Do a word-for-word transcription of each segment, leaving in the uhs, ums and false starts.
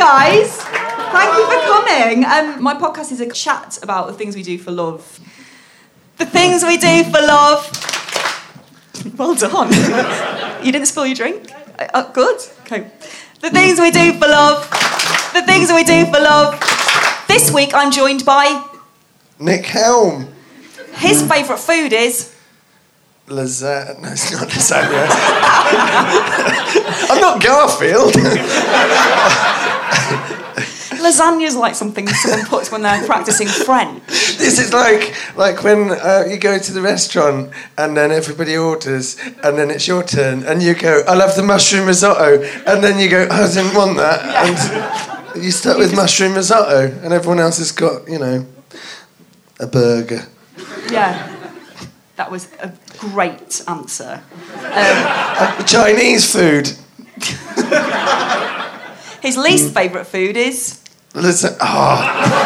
guys. Thank you for coming. Um, my podcast is a chat about the things we do for love. The things we do for love. Well done. You didn't spill your drink? Uh, good. Okay. The things we do for love. The things we do for love. This week I'm joined by Nick Helm. His favourite food is lasagna. No, it's not lasagna. I'm not Garfield. Lasagna's like something someone puts when they're practising French. This is like like when uh, you go to the restaurant and then everybody orders and then it's your turn and you go, I love the mushroom risotto, and then you go, I didn't want that, yeah. And you start with mushroom risotto and everyone else has got, you know, a burger. Yeah, that was a great answer. Um, uh, Chinese food. His least favourite food is Listen, oh.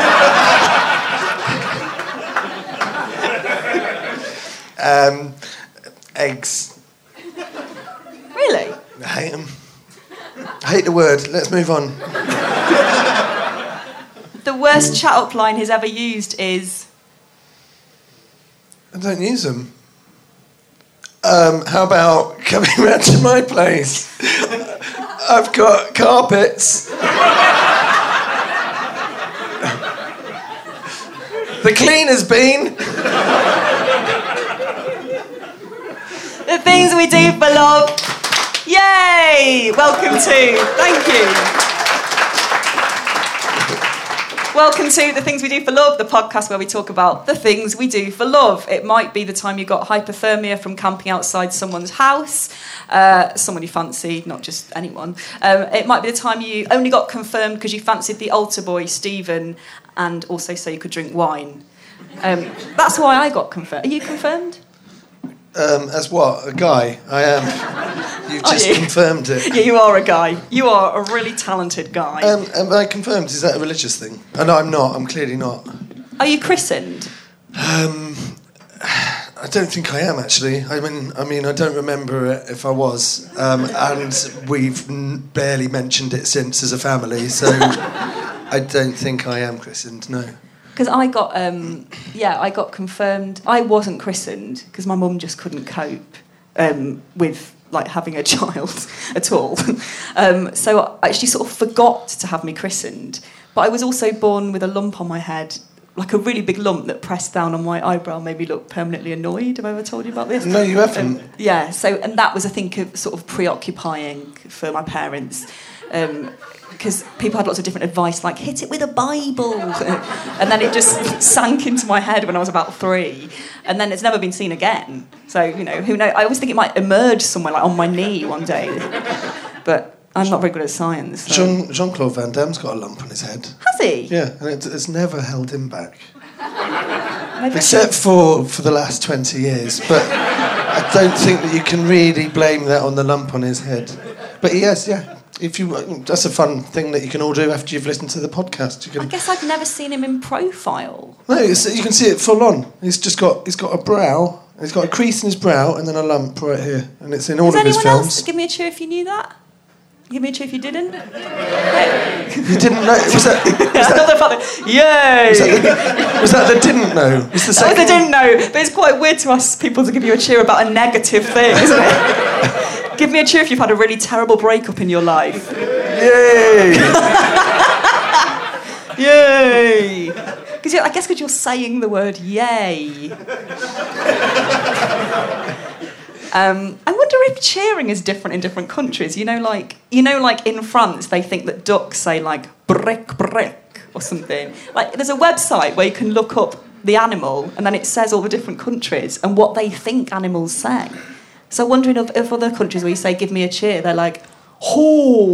um, eggs. Really? I hate them. I hate the word. Let's move on. The worst chat-up line he's ever used is... I don't use them. Um, how about coming round to my place? I've got carpets. The cleaner's been. The things we do for love. Yay! Welcome to. Thank you. Welcome to The Things We Do for Love, the podcast where we talk about the things we do for love. It might be the time you got hypothermia from camping outside someone's house, uh, someone you fancy, not just anyone. Um, it might be the time you only got confirmed because you fancied the altar boy, Stephen, and also so you could drink wine. Um, that's why I got confirmed. Are you confirmed? Um, as what? A guy? I am. You've just you? confirmed it. Yeah, you are a guy. You are a really talented guy. Um, am I confirmed? Is that a religious thing? Oh, no, I'm not. I'm clearly not. Are you christened? Um, I don't think I am, actually. I mean, I mean, I don't remember it if I was. Um, and we've n- barely mentioned it since as a family, so I don't think I am christened, no. Because I got, um, yeah, I got confirmed. I wasn't christened because my mum just couldn't cope um, with, like, having a child at all. um, so I actually sort of forgot to have me christened. But I was also born with a lump on my head, like a really big lump that pressed down on my eyebrow, made me look permanently annoyed. Have I ever told you about this? No, you haven't. Um, yeah, so, and that was, I think, of sort of preoccupying for my parents. Um, because people had lots of different advice, like, hit it with a Bible. And then it just sank into my head when I was about three. And then it's never been seen again. So, you know, who knows? I always think it might emerge somewhere, like on my knee one day. But I'm not very good at science. So. Jean, Jean-Claude Van Damme's got a lump on his head. Has he? Yeah, and it, it's never held him back. Maybe Except for, for the last twenty years. But I don't think that you can really blame that on the lump on his head. But he has, yeah. If you, that's a fun thing that you can all do after you've listened to the podcast. You can. I guess I've never seen him in profile. No, it's, you can see it full on. He's just got he's got a brow. He's got a crease in his brow and then a lump right here, and it's in all Has of his anyone films. else? Give me a cheer if you knew that. Give me a cheer if you didn't. You didn't know? Was that? Was that Yay! Was that, the, was that the didn't know? Was the That was the didn't know, but it's quite weird to ask people to give you a cheer about a negative thing, isn't it? Give me a cheer if you've had a really terrible breakup in your life. Yay! Yay! Because I guess because you're saying the word yay. Um, I wonder if cheering is different in different countries. You know, like you know, like in France, they think that ducks say like brick brick or something. Like there's a website where you can look up the animal and then it says all the different countries and what they think animals say. So wondering if, if other countries where you say give me a cheer, they're like, ho.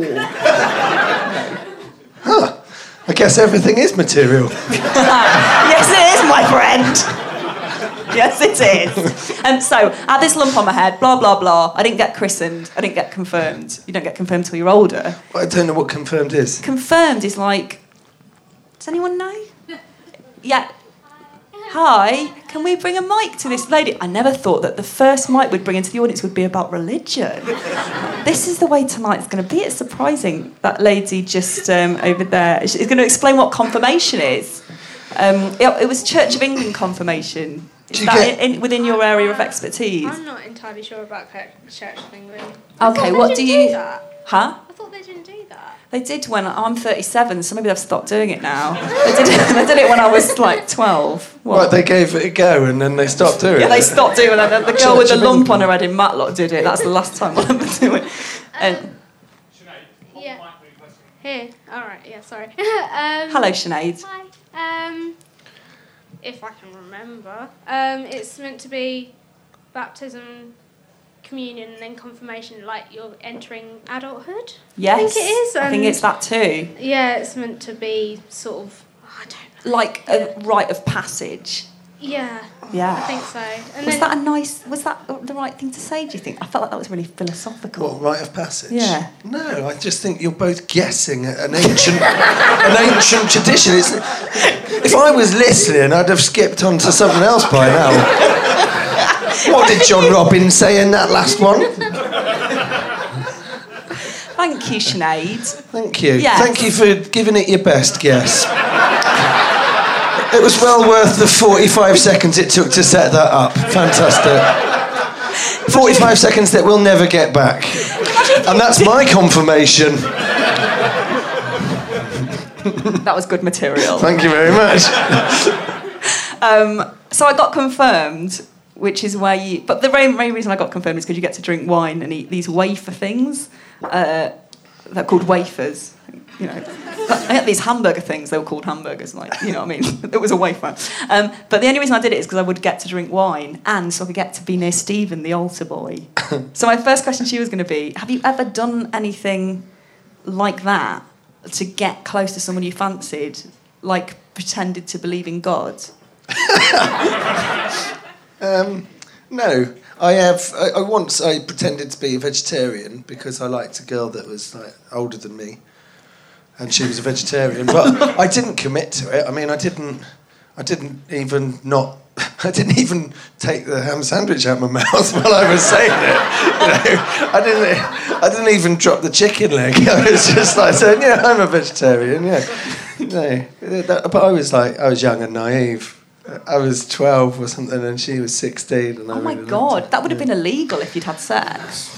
Huh. I guess everything is material. Yes, it is, my friend. Yes, it is. And so, I had this lump on my head, blah, blah, blah. I didn't get christened. I didn't get confirmed. You don't get confirmed till you're older. Well, I don't know what confirmed is. Confirmed is like... Does anyone know? Yeah. hi, can we bring a mic to this lady? I never thought that the first mic we'd bring into the audience would be about religion. This is the way tonight's going to be. It's surprising. That lady just um, over there is going to explain what confirmation is. Um, it, it was Church of England confirmation. Is that get... in, in, within your area of expertise? I'm not entirely sure about Church of England. Okay, what do you... Do that. Huh? I thought they didn't do that. They did when I'm thirty-seven, so maybe they've stopped doing it now. They did it, they did it when I was like twelve. What? Right, they gave it a go and then they stopped doing yeah, it. Yeah, they stopped doing it. The girl Church with the lump England. on her head in Matlock did it. That's the last time I remember doing it. And, yeah. Here. All right. Yeah. Sorry. um, Hello, Sinead. Hi. Um, if I can remember, um, it's meant to be baptism, communion, and then confirmation, like you're entering adulthood. Yes. I think it is. I think it's that too. Yeah, it's meant to be sort of, I don't know. Like a rite of passage. Yeah. Yeah. I think so. And was then, that a nice, was that the right thing to say, do you think? I felt like that was really philosophical. What, rite of passage? Yeah. No, I just think you're both guessing at an ancient an ancient tradition. It's, if I was listening, I'd have skipped on to something else by now. What did John Robbins say in that last one? Thank you, Sinead. Thank you. Yes. Thank you for giving it your best guess. It was well worth the forty-five seconds it took to set that up. Fantastic. forty-five seconds that we'll never get back. And that's my confirmation. That was good material. Thank you very much. um, so I got confirmed, which is where you... But the main, main reason I got confirmed is because you get to drink wine and eat these wafer things. Uh, they're called wafers. You know, I had these hamburger things. They were called hamburgers, like, you know what I mean? It was a wafer. Um, but the only reason I did it is because I would get to drink wine and so I could get to be near Stephen, the altar boy. So my first question to you was going to be, have you ever done anything like that to get close to someone you fancied, like pretended to believe in God? um, no. I have. I, I once I pretended to be a vegetarian because I liked a girl that was like older than me, and she was a vegetarian. But I didn't commit to it. I mean, I didn't. I didn't even not. I didn't even take the ham sandwich out of my mouth while I was saying it. You know, I didn't. I didn't even drop the chicken leg. I was just like saying, "Yeah, I'm a vegetarian." Yeah. No, that, but I was like, I was young and naive. I was twelve or something, and she was sixteen. And I oh my really God, it. that would have yeah. been illegal if you'd had sex.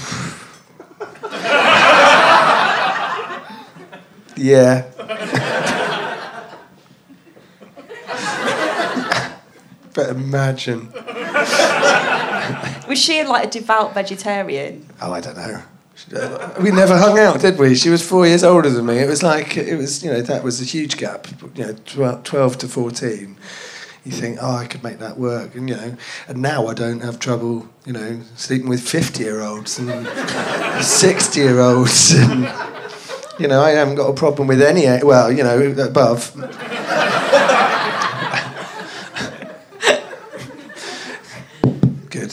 Yeah. But imagine. Was she like a devout vegetarian? Oh, I don't know. We never hung out, did we? She was four years older than me. It was like, it was, you know, that was a huge gap. You know, twelve to fourteen. You think, oh, I could make that work, and you know, and now I don't have trouble, you know, sleeping with fifty-year-olds and sixty-year-olds, and you know, I haven't got a problem with any, well, you know, above. Good.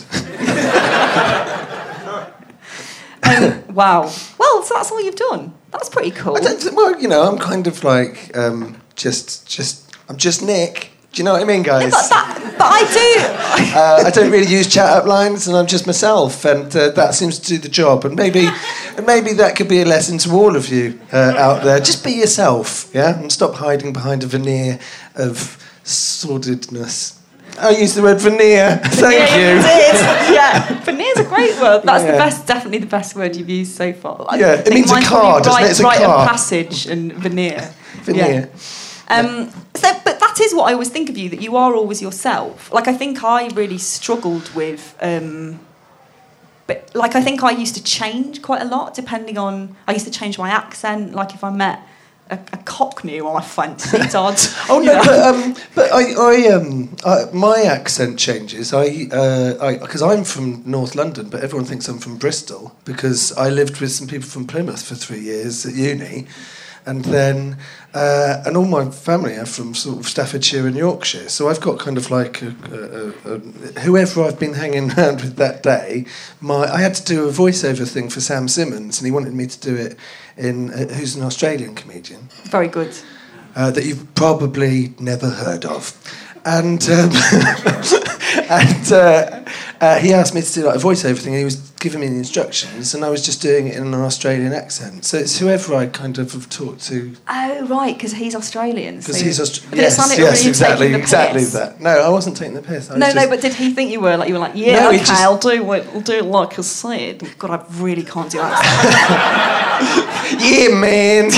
um, wow. Well, so that's all you've done. That's pretty cool. I don't, well, you know, I'm kind of like um, just, just, I'm just Nick. Do you know what I mean, guys? Yeah, but, that, but I do. uh, I don't really use chat up lines, and I'm just myself, and uh, that seems to do the job. And maybe, and maybe that could be a lesson to all of you uh, out there. Just be yourself, yeah, and stop hiding behind a veneer of sordidness. I used the word veneer. Thank yeah, you. you did. Yeah, veneer's a great word. That's yeah. the best, definitely the best word you've used so far. I yeah, it means a car, doesn't it? It's a rite car. of passage and veneer. Veneer. Yeah. Um, so, but that is what I always think of you, that you are always yourself. Like, I think I really struggled with... Um, but, like, I think I used to change quite a lot, depending on... I used to change my accent. Like, if I met a, a Cockney or I fancied, I'd... Oh, no, but, um, but I... I, um, I my accent changes. I Because uh, I'm from North London, but everyone thinks I'm from Bristol, because I lived with some people from Plymouth for three years at uni. And then, uh, and all my family are from sort of Staffordshire and Yorkshire. So I've got kind of like, a, a, a, whoever I've been hanging around with that day, my I had to do a voiceover thing for Sam Simmons, and he wanted me to do it in, uh, who's an Australian comedian. Very good. Uh, that you've probably never heard of. and um, and uh, uh, he asked me to do like a voiceover thing. And he was giving me the instructions, and I was just doing it in an Australian accent. So it's whoever I kind of have talked to. Oh right, because he's Australian. Because so he's Australian. Yes, yes, yes, exactly, exactly that. No, I wasn't taking the piss. I was no, just... no, but did he think you were like you were like yeah, No, he okay, just- I'll do it. I'll do it like I said. God, I really can't do that. Yeah, man.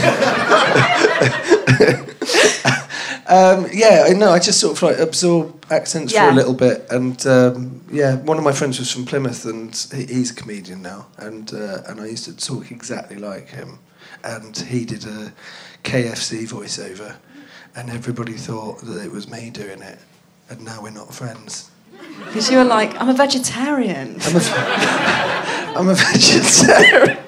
um, yeah, no, I just sort of like absorb accents Yeah. for a little bit, and um, yeah, one of my friends was from Plymouth, and he, he's a comedian now, and uh, and I used to talk exactly like him, and he did a K F C voiceover, and everybody thought that it was me doing it, and now we're not friends. Because you were like, I'm a vegetarian. I'm a, I'm a vegetarian.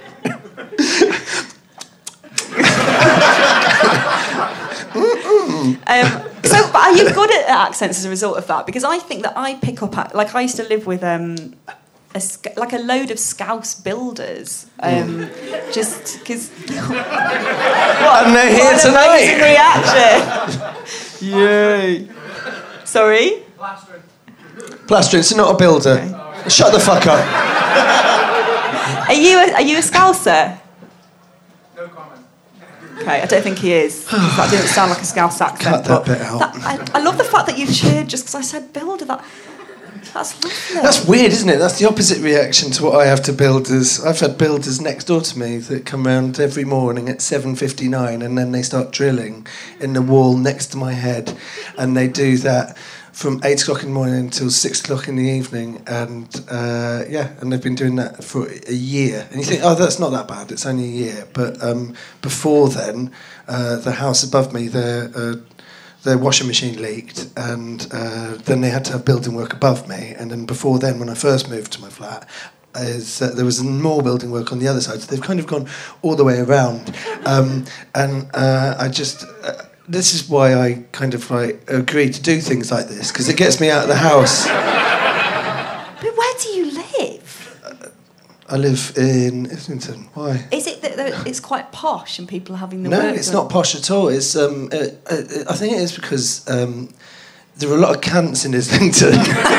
Um, so, but are you good at accents as a result of that? Because I think that I pick up, ac- like I used to live with um, a, Sc- like a load of Scouse builders, um, just because. And they're here What an tonight. amazing reaction! Yay! Sorry. Plastering, so not a builder. Okay. Shut the fuck up. Are you a, are you a Scouser? No comment. Okay, I don't think he is. That didn't sound like a Scouse accent. Cut that but bit out. that- I, I love the fact that you cheered just because I said builder. That that's lovely. That's weird, isn't it? That's the opposite reaction to what I have to builders. I've had builders next door to me that come round every morning at seven fifty-nine, and then they start drilling in the wall next to my head, and they do that from eight o'clock in the morning until six o'clock in the evening, and uh, yeah, and they've been doing that for a year. And you think, oh, that's not that bad. It's only a year. But um, before then, uh, the house above me, their uh, their washing machine leaked, and uh, then they had to have building work above me. And then before then, when I first moved to my flat, is uh, there was more building work on the other side. So they've kind of gone all the way around, um, and uh, I just. Uh, This is why I kind of like agree to do things like this, because it gets me out of the house. But where do you live? I live in Islington. Why? Is it that that it's quite posh and people are having the No, work it's done? not posh at all. It's um, uh, uh, I think it is because um, there are a lot of cunts in Islington.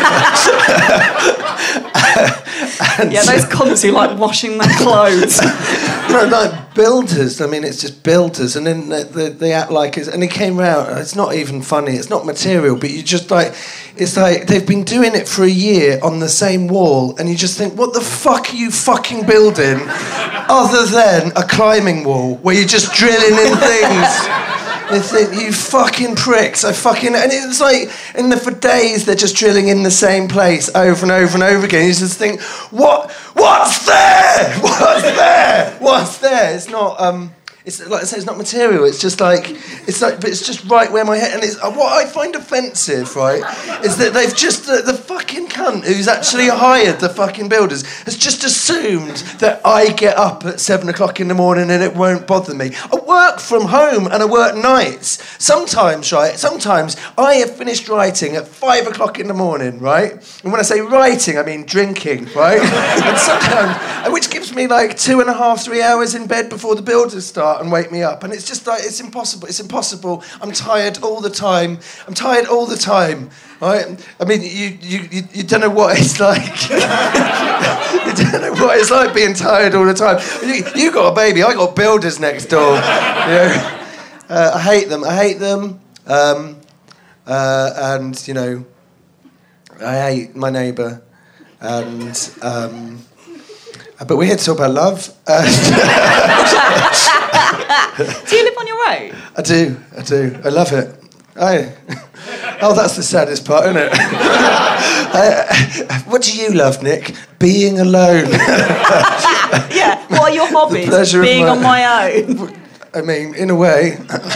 And- Yeah, those cunts who like washing their clothes. No, like builders. I mean, it's just builders, and then they, they, they act like it's. And he came round. It's not even funny. It's not material, but you just like, it's like they've been doing it for a year on the same wall, and you just think, what the fuck are you fucking building, other than a climbing wall where you're just drilling in things. They think, you fucking pricks, I fucking... And it's like, and the, for days they're just drilling in the same place over and over and over again. You just think, what? What's there? What's there? What's there? It's not, um... It's like I say, it's not material. It's just like, it's like, but it's just right where my head. And it's uh, what I find offensive, right, is that they've just the, the fucking cunt who's actually hired the fucking builders has just assumed that I get up at seven o'clock in the morning and it won't bother me. I work from home and I work nights. Sometimes, right, sometimes I have finished writing at five o'clock in the morning, right. And when I say writing, I mean drinking, right. And sometimes, which gives me like two and a half, three hours in bed before the builders start and wake me up, and it's just like it's impossible. It's impossible. I'm tired all the time. I'm tired all the time. Right? I mean, you you you, you don't know what it's like. You don't know what it's like being tired all the time. You, you got a baby. I got builders next door. You know? uh, I hate them. I hate them. Um, uh, and you know, I hate my neighbour. And. Um, But we're here to talk about love. Uh, Do you live on your own? I do, I do. I love it. I, oh, that's the saddest part, isn't it? uh, what do you love, Nick? Being alone. Yeah. What are your hobbies? The pleasure of Being my- on my own. I mean, in a way.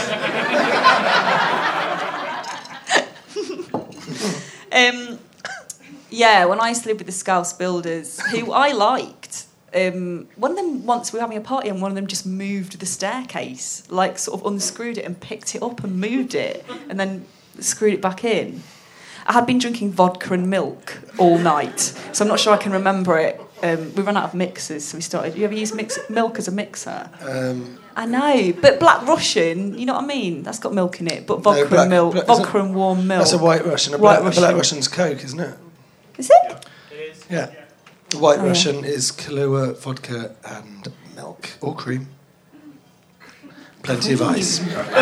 Um, yeah, when I used to live with the Scouse builders, who I liked, um, one of them, once we were having a party and one of them just moved the staircase, like sort of unscrewed it and picked it up and moved it and then screwed it back in. I had been drinking vodka and milk all night, so I'm not sure I can remember it um, we ran out of mixers, so we started. You ever use mix, milk as a mixer? Um, I know, but Black Russian, you know what I mean? That's got milk in it, but vodka No, black- and milk, black- vodka and warm milk. that's a White Russian. A White black, a black Russian. Russian's Coke, isn't it? Is it? Yeah. The White Oh, yeah. Russian is Kahlua, vodka, and milk or cream. Plenty of ice.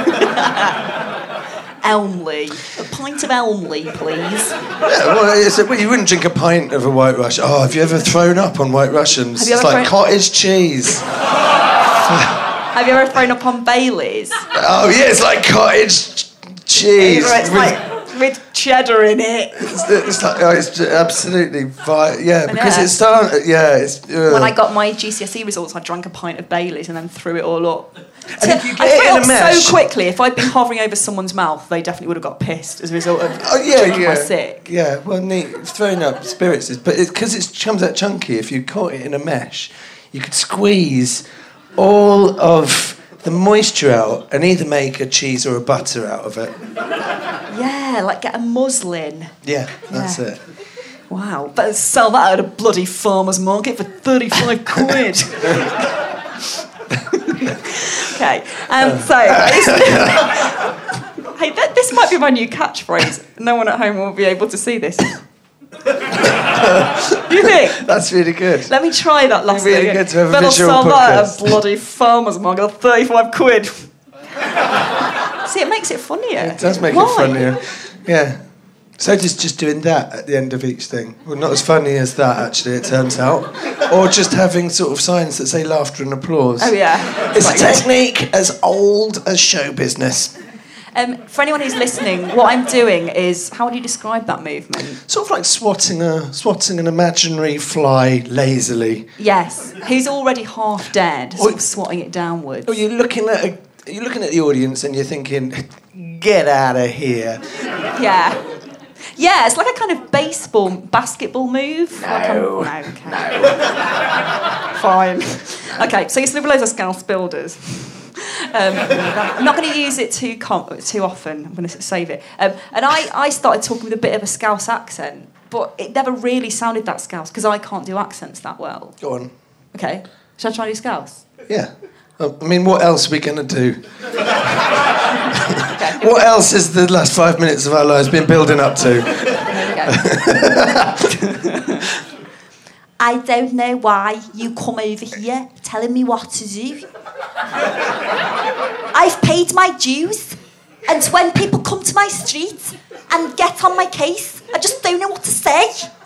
Elmley. A pint of Elmley, please. Yeah, well, it's a, well, you wouldn't drink a pint of a White Russian. Oh, have you ever thrown up on White Russians? Have you It's ever like thrown- cottage cheese. Have you ever thrown up on Baileys? Oh, yeah, it's like cottage cheese. It's with- like with cheddar in it. It's, it's like, oh, it's absolutely vi- yeah, because Yeah. it's starting. Yeah, it's. Uh, When I got my G C S E results, I drank a pint of Baileys and then threw it all up. And if you get I threw it in up a mesh- so quickly. If I'd been hovering over someone's mouth, they definitely would have got pissed as a result of Oh yeah, drinking yeah, my sick. yeah. Well, neat. Throwing up spirits is, but because it, comes out chunky. If you caught it in a mesh, you could squeeze all of the moisture out and either make a cheese or a butter out of it. Yeah, like get a muslin. Yeah, that's Yeah. it. Wow, better sell that at a bloody farmer's market for thirty-five quid. Okay, um, so hey, th- this might be my new catchphrase. No one at home will be able to see this. You think? That's really good. Let me try that last Really thing. good to have a Better visual sell that at podcast. a bloody farmer's market for thirty-five quid. See, it makes it funnier. It does make Why? it funnier. Yeah. So just just doing that at the end of each thing. Well, not as funny as that, actually, it turns out. Or just having sort of signs that say laughter and applause. Oh, yeah. It's a Quite good. technique as old as show business. Um, for anyone who's listening, what I'm doing is, how would you describe that movement? Sort of like swatting a swatting an imaginary fly lazily. Yes. Who's already half dead, sort Or- of swatting it downwards. Or you're looking at a, you're looking at the audience and you're thinking, get out of here. Yeah. Yeah, it's like a kind of baseball, basketball move. No. Like a, no, okay. No. Fine. Okay, so you sleep with loads of Scouse builders. Um, I'm not going to use it too com- too often. I'm going to save it. Um, and I, I started talking with a bit of a Scouse accent, but it never really sounded that Scouse because I can't do accents that well. Go on. Okay, should I try to do Scouse? Yeah. I mean, what else are we going to do? Okay. What else has the last five minutes of our lives been building up to? There we go. I don't know why you come over here telling me what to do. I've paid my dues, and when people come to my street and get on my case, I just don't know what to say.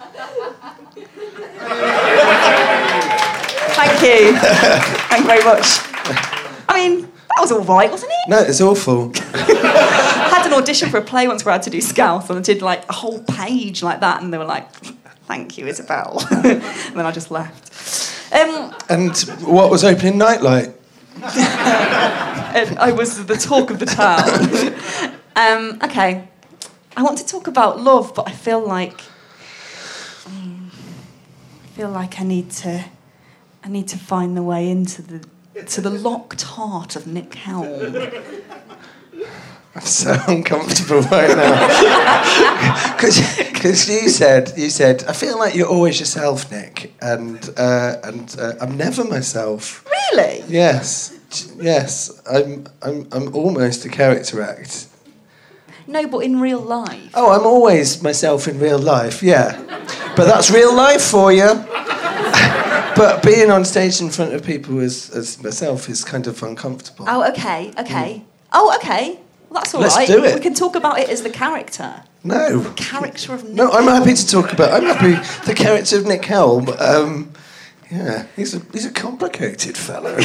Thank you. Thank you very much. I mean, that was all right, wasn't it? No, it's awful. I had an audition for a play once where I had to do Scouse, and I did like a whole page like that, and they were like, "Thank you, Isabel," and then I just left. Um, And what was opening night like? and I was the talk of the town. um, okay, I want to talk about love, but I feel like mm, I feel like I need to I need to find the way into the to the locked heart of Nick Helm. I'm so uncomfortable right now. Because you said, you said, I feel like you're always yourself, Nick, and uh, and uh, I'm never myself. Really? Yes, yes, I'm I'm I'm almost a character act. No, but in real life. Oh, I'm always myself in real life, yeah. But that's real life for you. But being on stage in front of people as, as myself is kind of uncomfortable. Oh, okay, okay. Oh, okay. Well, that's all Let's right. do it. We can talk about it as the character. No. Character of Nick. No, I'm happy to talk about. I'm happy. The character of Nick Helm. Um, yeah, he's a he's a complicated fellow.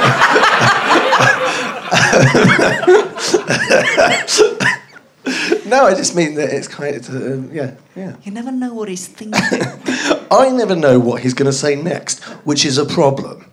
No, I just mean that it's kind of um, yeah, yeah. You never know what he's thinking. I never know what he's going to say next, which is a problem.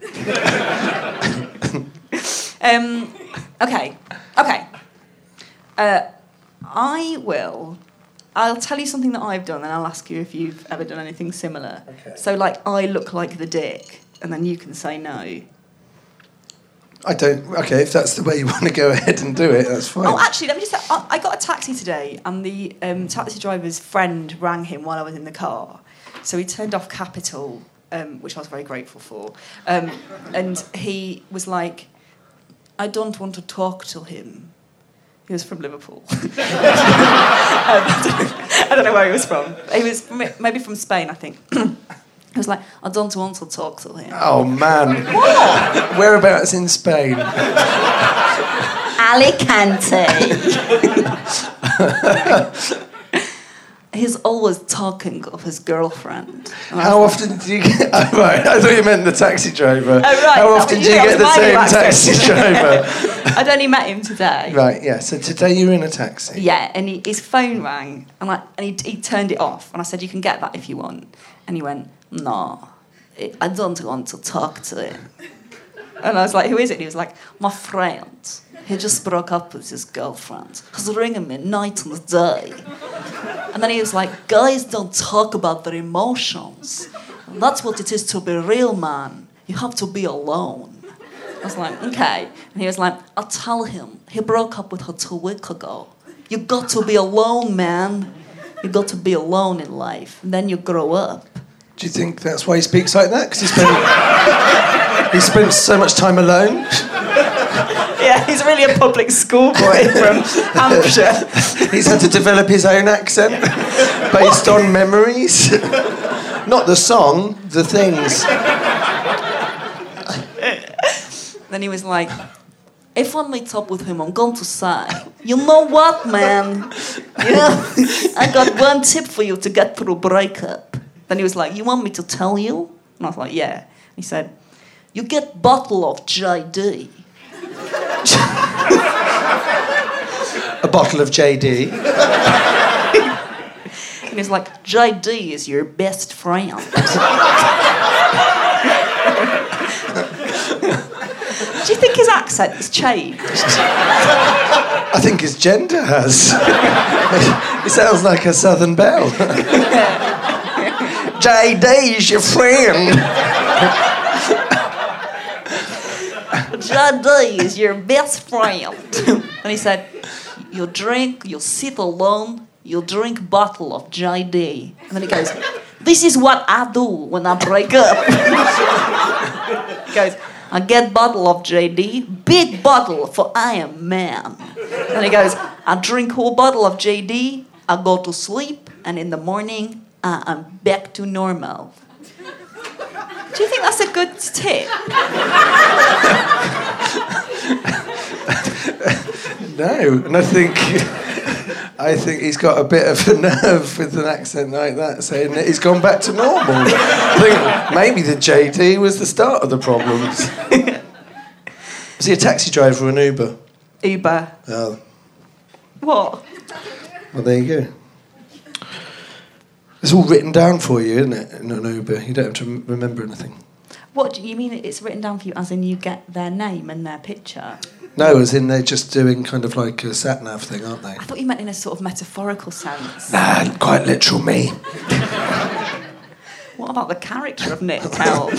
um, okay, okay. Uh, I will. I'll tell you something that I've done, and I'll ask you if you've ever done anything similar. Okay. So, like, I look like the dick, and then you can say no. I don't. Okay, if that's the way you want to go ahead and do it, that's fine. Oh, actually, let me just say, I I got a taxi today, and the um, taxi driver's friend rang him while I was in the car. So he turned off Capital um, which I was very grateful for. Um, and he was like, I don't want to talk to him. He was from Liverpool. um, I, don't know, I don't know where he was from. He was from, maybe from Spain, I think. He was like, I don't want to talk to him. Oh, man. What? Whereabouts in Spain? Alicante. He's always talking of his girlfriend. How often do you get... Oh, right, I thought you meant the taxi driver. Oh, right. How often You do you know, get it the was my same accent. taxi driver? I'd only met him today. Right, yeah. So today you're in a taxi. Yeah, and he, his phone rang, and, I, and he, he turned it off, and I said, you can get that if you want. And he went, no, I don't want to talk to him. And I was like, who is it? And he was like, my friend. He just broke up with his girlfriend. He's ringing me night and day. And then he was like, guys don't talk about their emotions. And that's what it is to be real, man. You have to be alone. I was like, okay. And he was like, I'll tell him. He broke up with her two weeks ago. You got to be alone, man. You got to be alone in life. And then you grow up. Do you think that's why he speaks like that? Because he spent, he spent so much time alone? Yeah, he's really a public school boy from Hampshire. He's had to develop his own accent based on memories. Not the song, the things. Then he was like, if I meet up with him, I'm going to say, you know what, man? Yeah, I got one tip for you to get through a breakup. Then he was like, you want me to tell you? And I was like, yeah. He said, you get bottle of J D. A bottle of J D. And he was like, J D is your best friend. Do you think his accent has changed? I think his gender has. He sounds like a Southern belle. J D is your friend. J D is your best friend. And he said, you drink, you sit alone, you drink bottle of J D. And then he goes, this is what I do when I break up. He goes, I get bottle of J D, big bottle, for I am man. And he goes, I drink whole bottle of J D, I go to sleep, and in the morning, I am back to normal. Do you think that's a good tip? No, and I think I think he's got a bit of a nerve with an accent like that, saying that he's gone back to normal. I think maybe the J D was the start of the problems. Was he a taxi driver or an Uber? Uber. Oh, What? well, there you go. It's all written down for you, isn't it, in an Uber? You don't have to rem- remember anything. What do you mean? It's written down for you, as in you get their name and their picture? No, as in they're just doing kind of like a sat-nav thing, aren't they? I thought you meant in a sort of metaphorical sense. Nah, quite literal me. What about the character of Nick Helm?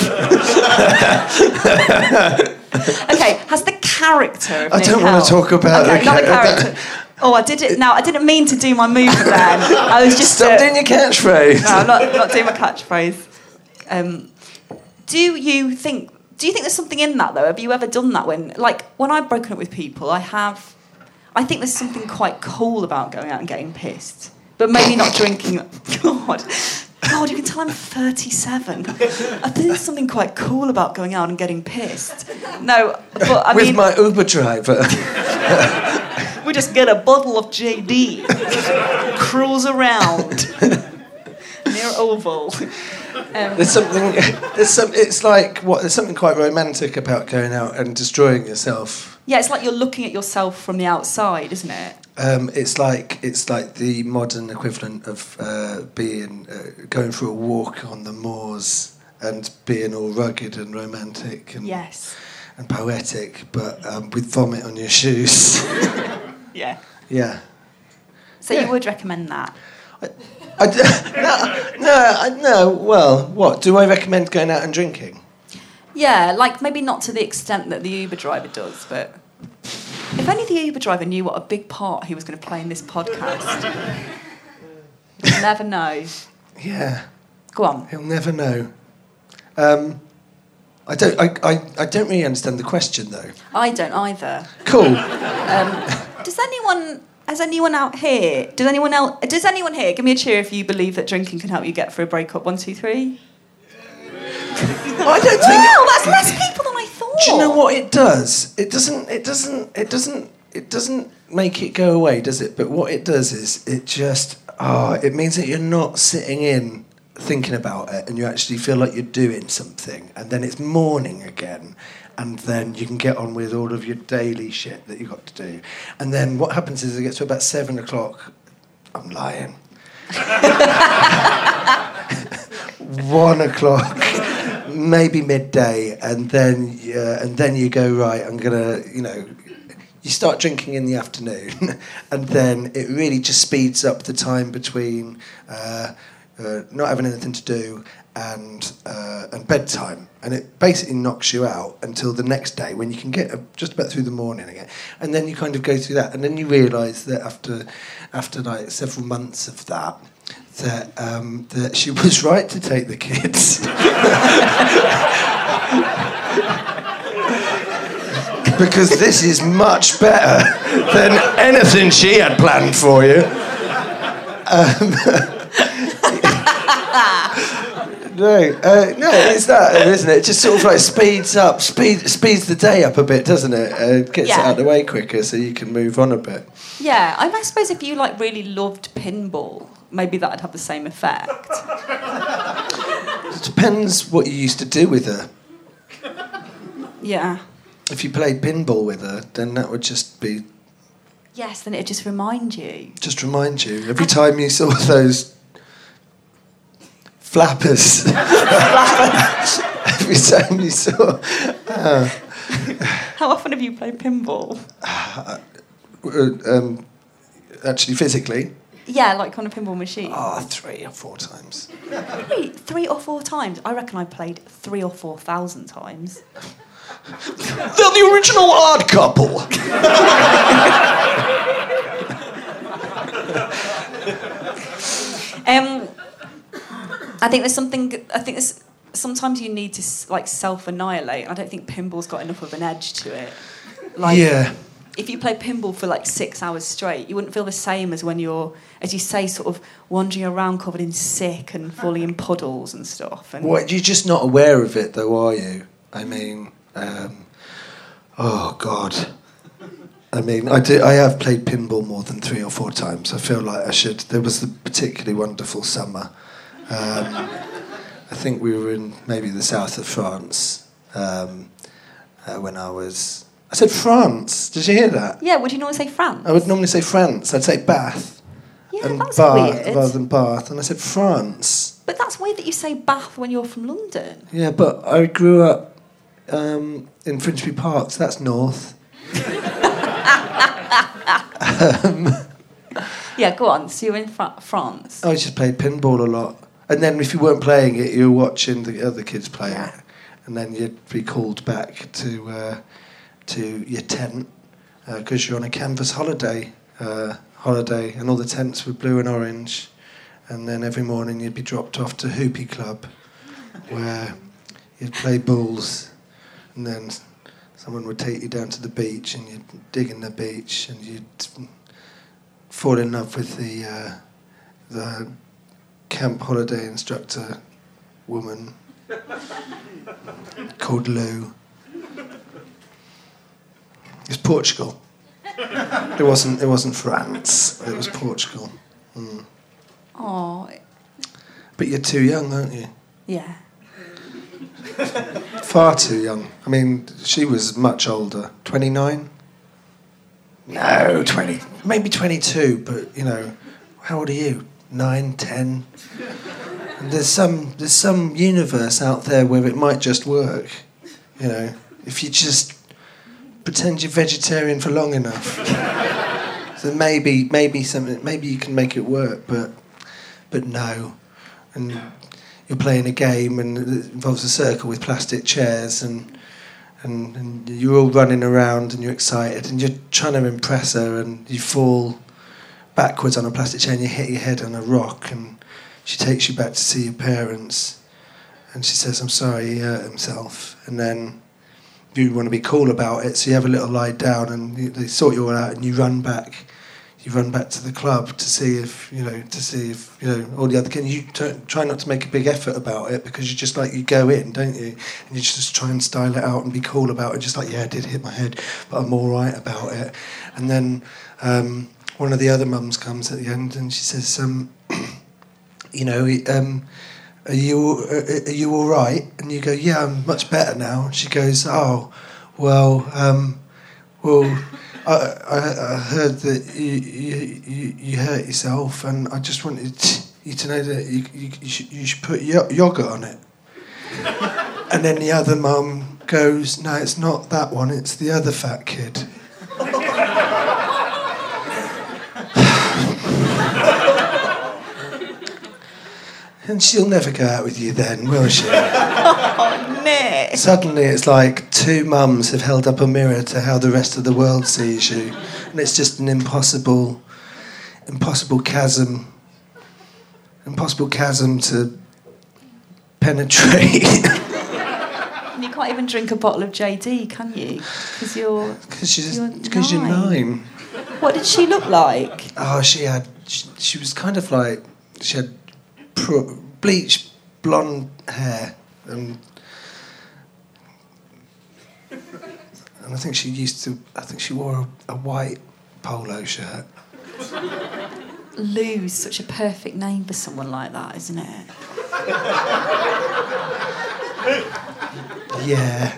Okay, has the character of I Nick don't want to Helm- talk about okay, the not the character. character. Oh, I did it. Now I didn't mean to do my move then. I was just Stop uh, doing your catchphrase. No, I'm not, not doing my catchphrase. Um, do you think? Do you think there's something in that though? Have you ever done that when, like, when I've broken up with people? I have. I think there's something quite cool about going out and getting pissed, but maybe not drinking. God, God, you can tell I'm thirty-seven. I think there's something quite cool about going out and getting pissed. No, but I With mean, my Uber driver. we just get a bottle of J D, cruise around near Oval. Um, There's something. There's some. It's like what? There's something quite romantic about going out and destroying yourself. yeah, it's like you're looking at yourself from the outside, isn't it? Um, it's like it's like the modern equivalent of uh, being uh, going for a walk on the moors and being all rugged and romantic and Yes. and poetic, but um, with vomit on your shoes. Yeah. Yeah. So Yeah. you would recommend that? I d- no, no, I, no. Well, what do I recommend going out and drinking? Yeah, like maybe not to the extent that the Uber driver does, but if only the Uber driver knew what a big part he was going to play in this podcast. You'll never know. Yeah, Go on. he'll never know. Um, I don't. I, I, I don't really understand the question though. I don't either. Cool. Um, does anyone? Has anyone out here? Does anyone else? Does anyone here? Give me a cheer if you believe that drinking can help you get through a breakup. One, two, three. I don't think. Wow, that's less people than I thought. Do you know what it does? It doesn't. It doesn't. It doesn't. It doesn't make it go away, does it? But what it does is it just. Oh, it means that you're not sitting in thinking about it, and you actually feel like you're doing something, and then it's morning again, and then you can get on with all of your daily shit that you've got to do. And then what happens is it gets to about seven o'clock. I'm lying. One o'clock, maybe midday, and then uh, and then you go, right, I'm gonna, you know, you start drinking in the afternoon, and then it really just speeds up the time between uh, uh, not having anything to do and uh, and bedtime, and it basically knocks you out until the next day when you can get uh, just about through the morning again, and then you kind of go through that, and then you realise that after after like several months of that. That, um, that she was right to take the kids. Because this is much better than anything she had planned for you. Um, no, uh, no, it's that, isn't it? It just sort of like speeds up, speed, speeds the day up a bit, doesn't it? Uh, gets Yeah. it out of the way quicker so you can move on a bit. Yeah, I, I suppose if you like really loved pinball, maybe that'd have the same effect. It depends what you used to do with her. Yeah. If you played pinball with her, then that would just be... Yes, then it'd just remind you. Just remind you. Every time you saw those flappers. Flappers. Every time you saw... Uh, How often have you played pinball? Uh, um, actually, physically? Yeah, like on a pinball machine. Oh, three or four times. Really? Three or four times? I reckon I played three or four thousand times. They're the original Odd Couple. um, I think there's something. I think there's sometimes you need to like self-annihilate. I don't think pinball's got enough of an edge to it. Like, yeah. If you play pinball for like six hours straight, you wouldn't feel the same as when you're, as you say, sort of wandering around covered in sick and falling in puddles and stuff. And What, you're just not aware of it, though, are you? I mean, um, oh God. I mean, I do. I have played pinball more than three or four times. I feel like I should. There was a particularly wonderful summer. Um, I think we were in maybe the south of France um, uh, when I was. I said France. Did you hear that? Yeah. Would you normally say France? I would normally say France. I'd say Bath. Yeah, and that's Bath weird. rather than Bath, and I said France. But that's weird that you say Bath when you're from London. Yeah, but I grew up um, in Finsbury Park, so that's north. um, Yeah, go on. So you're in Fra- France. I just played pinball a lot. And then if you weren't playing it, you were watching the other kids play Yeah. it. And then you'd be called back to uh, to your tent because uh, you're on a canvas holiday, uh, holiday, and all the tents were blue and orange. And then every morning you'd be dropped off to Hoopy Club, where you'd play balls. And then someone would take you down to the beach, and you'd dig in the beach, and you'd fall in love with the uh, the camp holiday instructor woman called Lou. It was Portugal. It wasn't. It wasn't France. It was Portugal. Mm. Oh, But you're too young, aren't you? yeah. Far too young. I mean, she was much older. twenty-nine? No, twenty. Maybe twenty-two, but, you know, how old are you? Nine, ten? And there's some, there's some universe out there where it might just work, you know, if you just pretend you're vegetarian for long enough. So maybe, maybe something, maybe you can make it work, but, but no. And you're playing a game and it involves a circle with plastic chairs and, and and you're all running around and you're excited and you're trying to impress her and you fall backwards on a plastic chair and you hit your head on a rock and she takes you back to see your parents and she says, I'm sorry, he hurt himself. And then you want to be cool about it, so you have a little lie down and you, they sort you all out and you run back. You run back to the club to see if, you know, to see if, you know, all the other kids, you don't, try not to make a big effort about it because you just like, you go in, don't you? And you just try and style it out and be cool about it, just like, yeah, I did hit my head, but I'm all right about it. And then um, one of the other mums comes at the end and she says, um, you know, um, are you, are you all right? And you go, yeah, I'm much better now. And she goes, oh, well, um, well... I, I, I heard that you, you you you hurt yourself, and I just wanted you to know that you you, you, should, you should put yo- yogurt on it. And then the other mum goes, no, it's not that one, it's the other fat kid. And she'll never go out with you then, will she? Oh, Nick. Suddenly it's like two mums have held up a mirror to how the rest of the world sees you. And it's just an impossible, impossible chasm, impossible chasm to penetrate. And you can't even drink a bottle of J D, can you? Because you're... Because she's, you're because you're nine. What did she look like? Oh, she had, she, she was kind of like, she had pro, bleached blonde hair and and I think she used to, I think she wore a, a white polo shirt. Lou's such a perfect name for someone like that, isn't it? Yeah.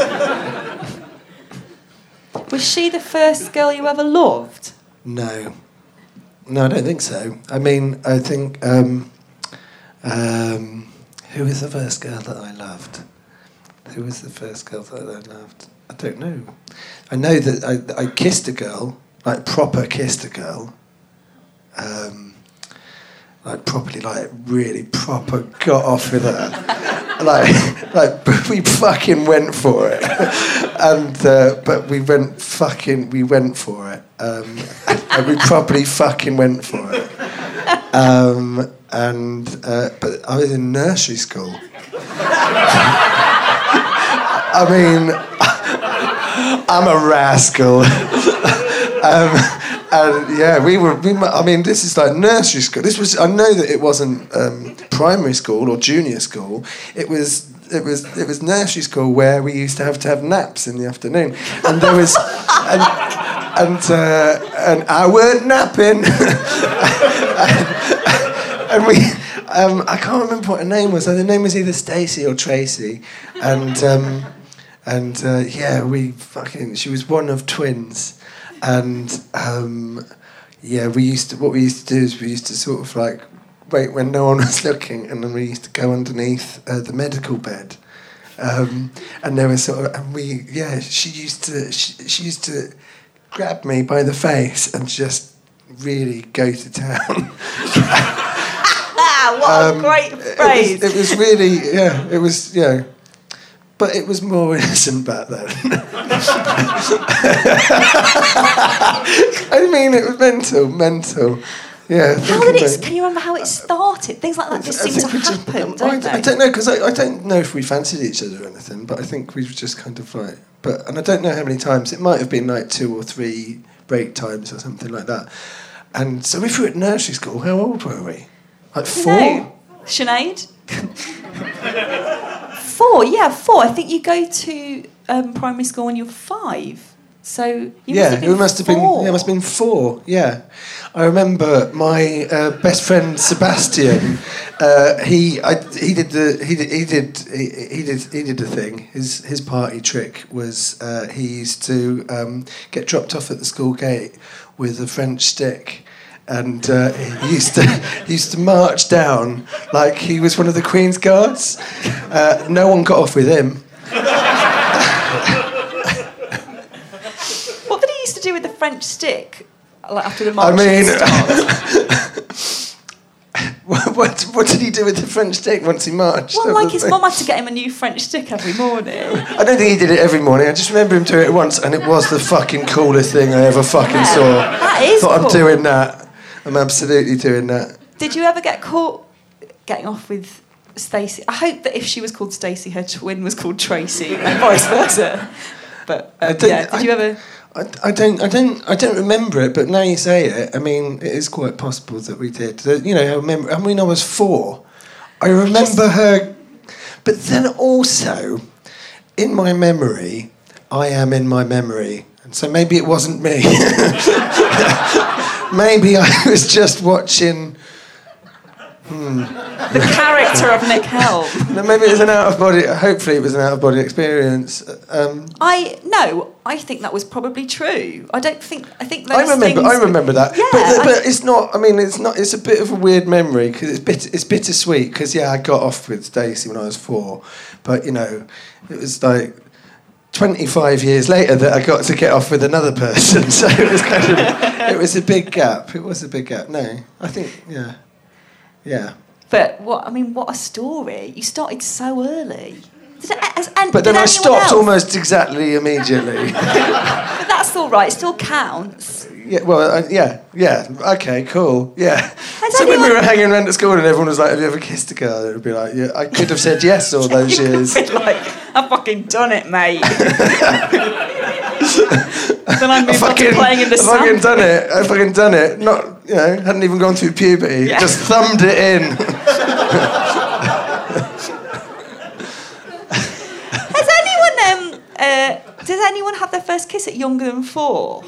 Was she the first girl you ever loved? No. No, I don't think so. I mean, I think... Um, um, who was the first girl that I loved? Who was the first girl that I loved? I don't know. I know that I, I kissed a girl, like proper kissed a girl. Um, like properly, like really proper got off with her. like, like we fucking went for it. and uh, but we went fucking, we went for it. Um, and we properly fucking went for it. Um, and uh, but I was in nursery school. I mean, I'm a rascal. um, and yeah, we were. We, I mean, this is like nursery school. This was. I know that it wasn't um, primary school or junior school. It was. It was. It was nursery school where we used to have to have naps in the afternoon, and there was. and and, uh, and I weren't napping. and, and we. Um, I can't remember what her name was. Her name was either Stacey or Tracy, and um, and uh, yeah, we fucking. She was one of twins, and um, yeah, we used to. What we used to do is we used to sort of like wait when no one was looking, and then we used to go underneath uh, the medical bed, um, and there was sort of, and we yeah, she used to she, she used to grab me by the face and just really go to town. What um, a great phrase. It was, it was really, yeah, it was, yeah. But it was more innocent back then. I mean, it was mental, mental. Yeah. How did it, can you remember how it started? Things like that just seem to happen, just, don't I, they? I don't know, because I, I don't know if we fancied each other or anything, but I think we were just kind of like... But And I don't know how many times. It might have been like two or three break times or something like that. And so if we were at nursery school, how old were we? Like four? No. Sinead? Four, yeah, four. I think you go to um, primary school when you're five. So you yeah, must have been it must have four. been. Yeah, it must have been four. Yeah, I remember my uh, best friend Sebastian. Uh, he, I, he did the, he did, he did, he, he did, he did the thing. His his party trick was uh, he used to um, get dropped off at the school gate with a French stick. And uh, he used to he used to march down like he was one of the Queen's Guards. Uh, no one got off with him. What did he used to do with the French stick? Like after the march. I mean, what what did he do with the French stick once he marched? Well, like his mum had to get him a new French stick every morning. I don't think he did it every morning. I just remember him doing it once, and it was the fucking coolest thing I ever fucking Yeah, saw. that is Thought cool. I'm doing that. I'm absolutely doing that. Did you ever get caught getting off with Stacey. I hope that if she was called Stacey, her twin was called Tracy, and vice versa. But um, yeah, did I, you ever? I, I don't, I don't, I don't remember it. But now you say it, I mean, it is quite possible that we did. That, you know, I remember. I mean, I was four. I remember Just... her, but then also, in my memory, I am in my memory, and so maybe it wasn't me. Maybe I was just watching. Hmm. The character of Nick Helm. No, maybe it was an out of body. Hopefully, it was an out of body experience. Um, I no, I think that was probably true. I don't think. I think those I remember. things... I remember that. Yeah, but, but I... it's not. I mean, it's not. It's a bit of a weird memory because it's bit. It's bittersweet because yeah, I got off with Stacey when I was four, but you know, it was like twenty-five years later that I got to get off with another person. So it was kind of. It was a big gap. It was a big gap. No, I think yeah. Yeah. But what I mean, what a story! You started so early. Did it, as, and, but then did I stopped else? almost exactly immediately. But that's all right. It still counts. Yeah. Well. Uh, yeah. Yeah. Okay. Cool. Yeah. Has so anyone... when we were hanging around at school and everyone was like, "Have you ever kissed a girl?" It would be like, "Yeah, I could have said yes all those you years." Could be like, I've fucking done it, mate. Then I moved on to playing in the I've sun. fucking done it. I've fucking done it. Not, you know, hadn't even gone through puberty. Yeah. Just thumbed it in. Has anyone, um, uh, does anyone have their first kiss at younger than four?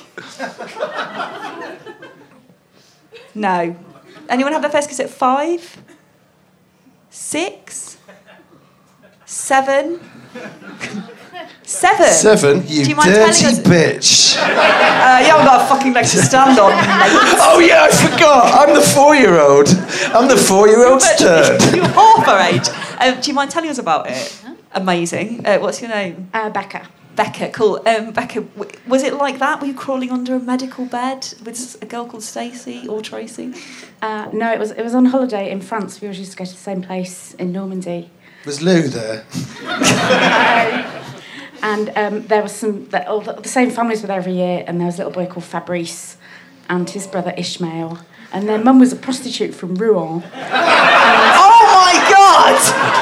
No. Anyone have their first kiss at five? Six? Seven? Seven? Seven? You, you mind dirty us... bitch. Uh, you haven't got a fucking leg to stand on, mate. Oh, yeah, I forgot. I'm the four-year-old. I'm the four-year-old stern. You're half our age. Um, do you mind telling us about it? Amazing. Uh, what's your name? Uh, Becca. Becca, cool. Um, Becca, w- was it like that? Were you crawling under a medical bed with a girl called Stacey or Tracy? Uh, no, it was it was on holiday in France. We always used to go to the same place in Normandy. Was Lou there? uh, and um, there was some... The, all the, the same families were there every year, and there was a little boy called Fabrice and his brother Ishmael. And their mum was a prostitute from Rouen. Oh, my God!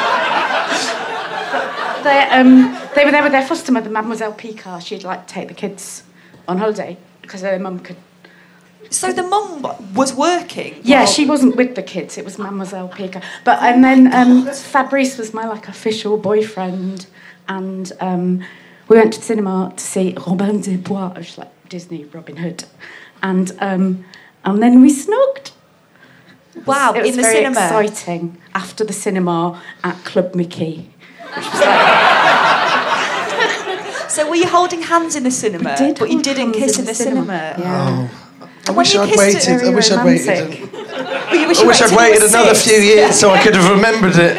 They, um, they were there with their foster mother, Mademoiselle Picard. She'd like take the kids on holiday because their mum could. So the mum was working. Yeah, while... she wasn't with the kids. It was Mademoiselle Picard. But and then um, Fabrice was my like official boyfriend, and um, we went to the cinema to see Robin des Bois, which is like Disney Robin Hood, and um, and then we snogged. Wow, it was in the very cinema. Exciting after the cinema at Club Mickey. Which was like... So were you holding hands in the cinema? We did but you didn't kiss in the, the cinema. cinema. Yeah. Oh, I wish I'd waited. I wish I'd waited. And... Well, you wish I you wish I'd waited another few years yeah. so I could have remembered it.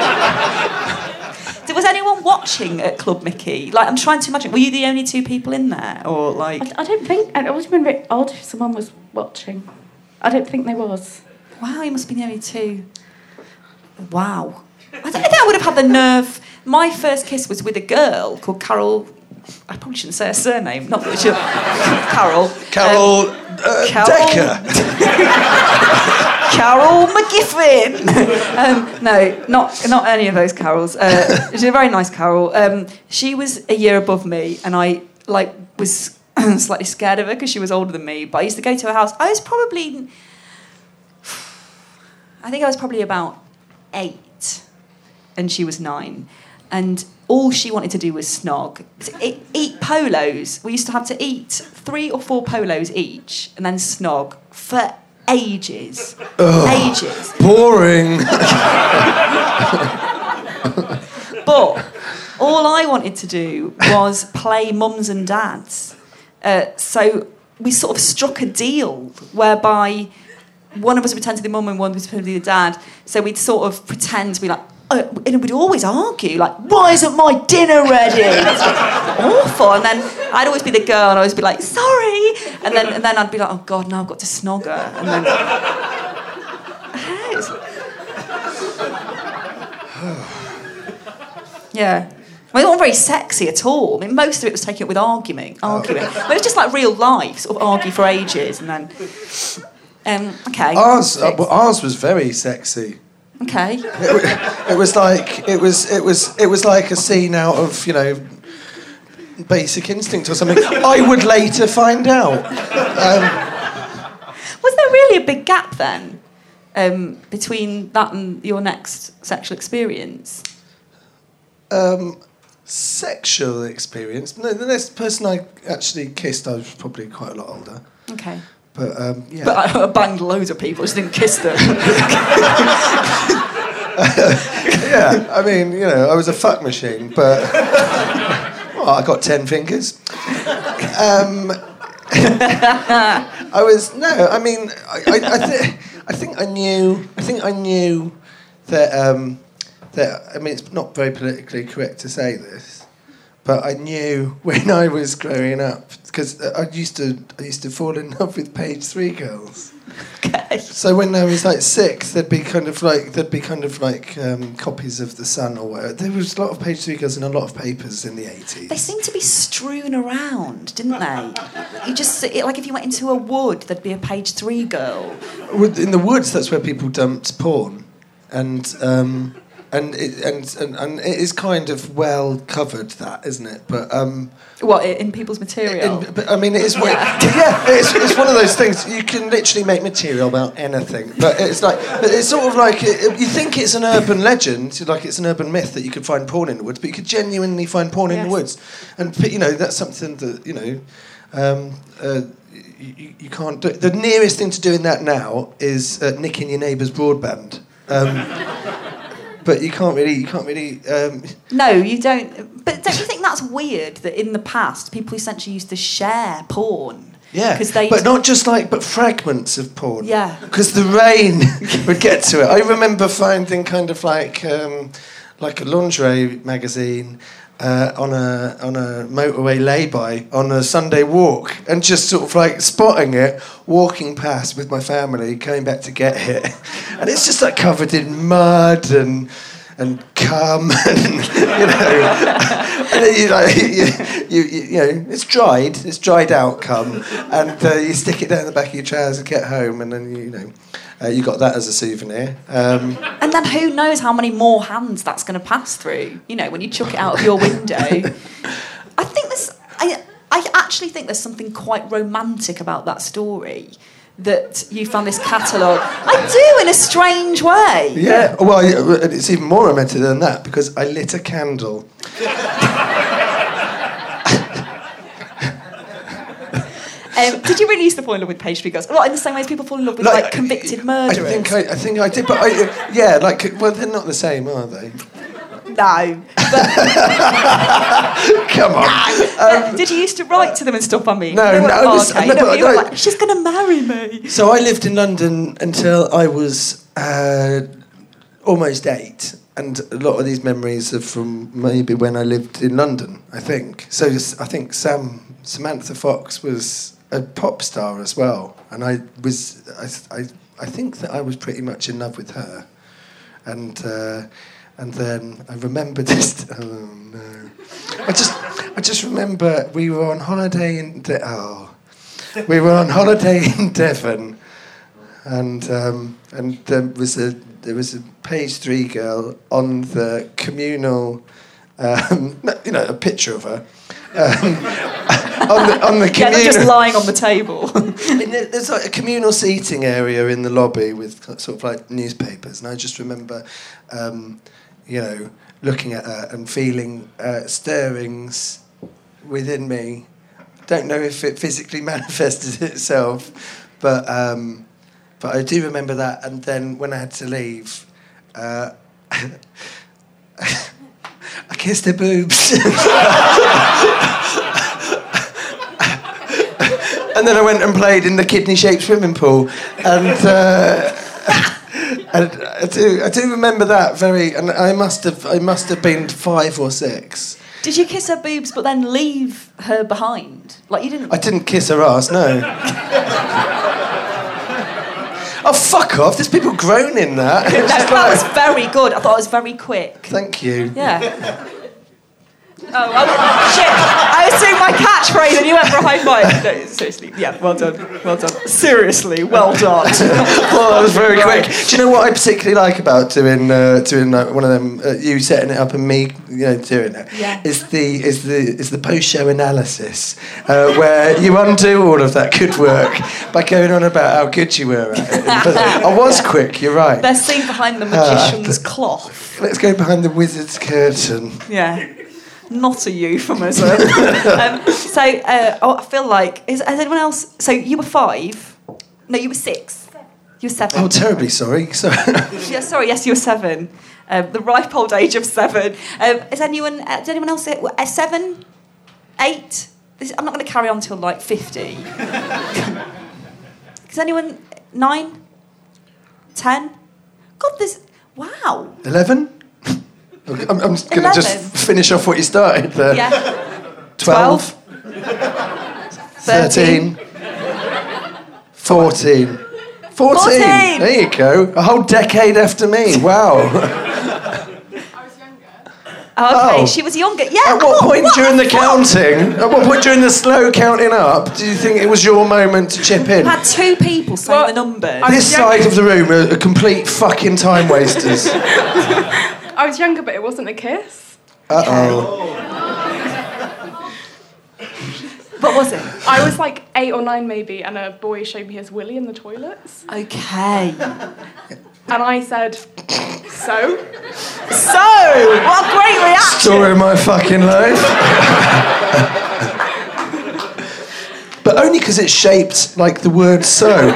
Was anyone watching at Club Mickey? Like, I'm trying to imagine. Were you the only two people in there, or like? I, I don't think. It would have been a bit odd if someone was watching. I don't think there was. Wow, you must be the only two. Wow. I don't think I would have had the nerve. My first kiss was with a girl called Carol. I probably shouldn't say her surname. Not that she. Carol. Carol. Um, uh, Carol. Decker. Carol McGiffin. um, no, not not any of those Carols. Uh, she's a very nice Carol. Um, she was a year above me, and I like was slightly scared of her because she was older than me. But I used to go to her house. I was probably. I think I was probably about eight. And she was nine. And all she wanted to do was snog. To eat, eat polos. We used to have to eat three or four polos each and then snog for ages. Ugh, ages. Boring. But all I wanted to do was play mums and dads. Uh, so we sort of struck a deal whereby one of us would pretend to be the mum and one would pretend to be the dad. So we'd sort of pretend to be like, Uh, and we'd always argue, like, why isn't my dinner ready? It's awful. And then I'd always be the girl, and I'd always be like, sorry. And then and then I'd be like, oh God, now I've got to snog her. And then, yeah. Well, it wasn't very sexy at all. I mean, most of it was taken up with arguing, arguing. Oh. But it was just like real life, sort of argue for ages, and then, um, okay. Ours, uh, well, ours was very sexy. Okay. It, it was like it was it was it was like a scene out of, you know, Basic Instinct or something. I would later find out. Um, Was there really a big gap then um, between that and your next sexual experience? um, sexual experience. No, the next person I actually kissed, I was probably quite a lot older. Okay. But um, yeah. But I, I banged loads of people, just didn't kiss them. Yeah, I mean, you know, I was a fuck machine, but well, I got ten fingers. Um, I was no, I mean, I, I, I, th- I think I knew, I think I knew that um, that I mean, it's not very politically correct to say this, but I knew when I was growing up because I used to, I used to fall in love with page three girls. Okay. So when I was like six, there'd be kind of like there'd be kind of like um, copies of The Sun or whatever. There was a lot of page three girls in a lot of papers in the eighties. They seemed to be strewn around, didn't they? You just see, like if you went into a wood, there'd be a page three girl. In the woods, that's where people dumped porn, and um, and, it, and and and it is kind of well covered, that isn't it? But um, what in people's material? in, but I mean, it is yeah, yeah it's, it's one of those things you can literally make material about anything. But it's like but it's sort of like it, you think it's an urban legend, like it's an urban myth that you could find porn in the woods, but you could genuinely find porn Yes. in the woods, and you know that's something that you know. Um, uh, you, you can't do. The nearest thing to doing that now is uh, nicking your neighbour's broadband. Um, But you can't really, you can't really. Um... No, you don't. But don't you think that's weird that in the past people essentially used to share porn? Yeah, because they. But not just like, but fragments of porn. Yeah. Because the rain would get to it. I remember finding kind of like, um, like a lingerie magazine. Uh, on a on a motorway lay-by on a Sunday walk, and just sort of like spotting it, walking past with my family, coming back to get it, and it's just like covered in mud and and cum, and you know, and then you like you, you, you, you know it's dried, it's dried out cum, and uh, you stick it down the back of your trousers, get home, and then you, you know. Uh, you got that as a souvenir. Um, and then who knows how many more hands that's going to pass through? You know, when you chuck it out of your window. I think there's... I, I actually think there's something quite romantic about that story, that you found this catalogue. I do, in a strange way. Yeah, well, it's even more romantic than that, because I lit a candle. Um, did you really used to fall in love with page three girls? A lot in the same way as people fall in love with like, like convicted murderers. I think I, I think I did, but I, yeah, like well, they're not the same, are they? No. But, Come on. No. Um, did you used to write to them and stuff? I mean, no, you know, no, oh, this, okay. no, you know, but you were like, like, she's going to marry me. So I lived in London until I was uh, almost eight. And a lot of these memories are from maybe when I lived in London, I think. So I think Sam Samantha Fox was a pop star as well, and I was I, I, I think that I was pretty much in love with her, and uh, and then I remember this. Oh no! I just I just remember we were on holiday in De- oh we were on holiday in Devon, and um, and there was a there was a page three girl on the communal, um, you know, a picture of her. Um, on the, on the yeah, they're just lying on the table. There's like a communal seating area in the lobby with sort of like newspapers, and I just remember, um, you know, looking at her and feeling uh, stirrings within me. Don't know if it physically manifested itself, but um, but I do remember that. And then when I had to leave, uh, I kissed her boobs. And then I went and played in the kidney-shaped swimming pool, and, uh, and I do I do remember that very. And I must have I must have been five or six. Did you kiss her boobs, but then leave her behind? Like you didn't. I didn't kiss her ass, no. Oh fuck off! There's people groaning that. No, that like... was very good. I thought it was very quick. Thank you. Yeah. Oh, well, shit! I was doing my my catchphrase and you went for a high five. No, seriously, yeah, well done, well done. Seriously, well done. Well, that was very quick. Do you know what I particularly like about doing uh, doing like one of them? Uh, you setting it up and me, you know, doing it. Yeah. Is the is the is the post show analysis uh, where you undo all of that good work by going on about how good you were at it. But I was quick. You're right. They're seen behind the magician's uh, cloth. Let's go behind the wizard's curtain. Yeah. Not a euphemism. um, so uh, oh, I feel like is, has anyone else? So you were five? No, you were six. You were seven. Oh, terribly sorry. Sorry. Yeah, sorry. Yes, you were seven. Um, the ripe old age of seven. Um, is anyone? Uh, does anyone else? Uh, seven, eight. This, I'm not going to carry on till like fifty. Is anyone nine, ten? God, this. Wow. Eleven. I'm, I'm going to just finish off what you started there. Yeah. Twelve. Thirteen. Fourteen. Fourteen. Fourteen. There you go. A whole decade after me. Wow. I was younger. Oh, okay, Oh. she was younger. Yeah. At what oh, point what during the fuck? counting? At what point during the slow counting up? Do you think it was your moment to chip in? We had two people saying Well, the numbers. I- This side of the room are, are complete fucking time wasters. I was younger, but it wasn't a kiss. Uh oh. What was it? I was like eight or nine maybe, and a boy showed me his willy in the toilets. Okay. And I said, so? So, what a great reaction. Story of my fucking life. But only because it's shaped like the word so.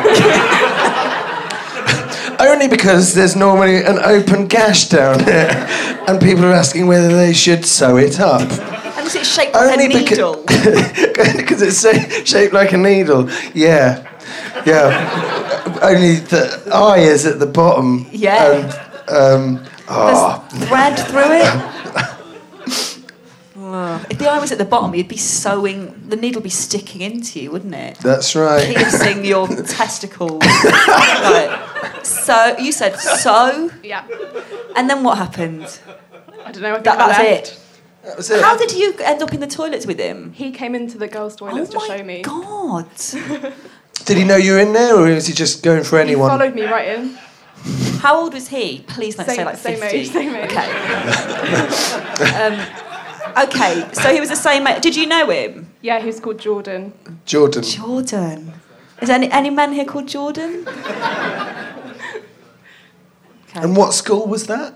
Only because there's normally an open gash down here, and people are asking whether they should sew it up. And is it shaped like Only a needle? because it's sa- shaped like a needle. Yeah, yeah. Only the eye is at the bottom. Yeah. And, um, oh. There's thread through it. Oh. If the eye was at the bottom, you'd be sewing. The needle would be sticking into you, wouldn't it? That's right. Piercing your testicles. Right. So you said so, Yeah. and then what happened? I don't know. I think That, I that's left. it. That was it. How did you end up in the toilets with him? He came into the girls' toilets oh to my show me. God! Did he know you were in there, or was he just going for He anyone? followed me right in. How old was he? Please don't say Same- like same fifty. age, same age. Okay. um, okay. So he was the same age. Did you know him? Yeah, he was called Jordan. Jordan. Jordan. Is there any, any men here called Jordan? Okay. And what school was that?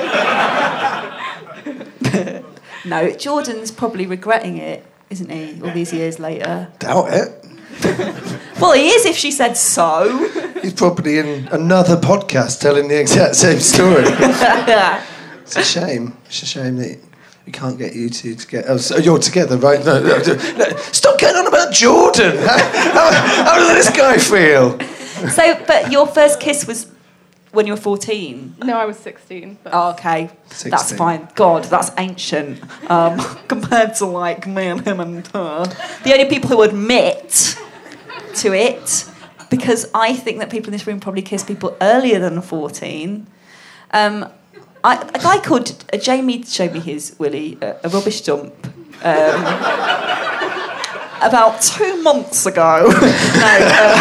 No, Jordan's probably regretting it, isn't he? All these years later. Doubt it. Well, he is if she said so. He's probably in another podcast telling the exact same story. It's a shame. It's a shame that we can't get you two together. Oh, so you're together, right? No, no, no. Stop getting on about Jordan. How, how, how does this guy feel? So, but your first kiss was when you were fourteen? No, I was sixteen. But Oh, okay. sixteen. That's fine. God, that's ancient. Um, compared to like me and him and her. The only people who admit to it, because I think that people in this room probably kiss people earlier than fourteen. Um, I, a guy called uh, Jamie showed me his willy, uh, a rubbish dump. Um, about two months ago. No,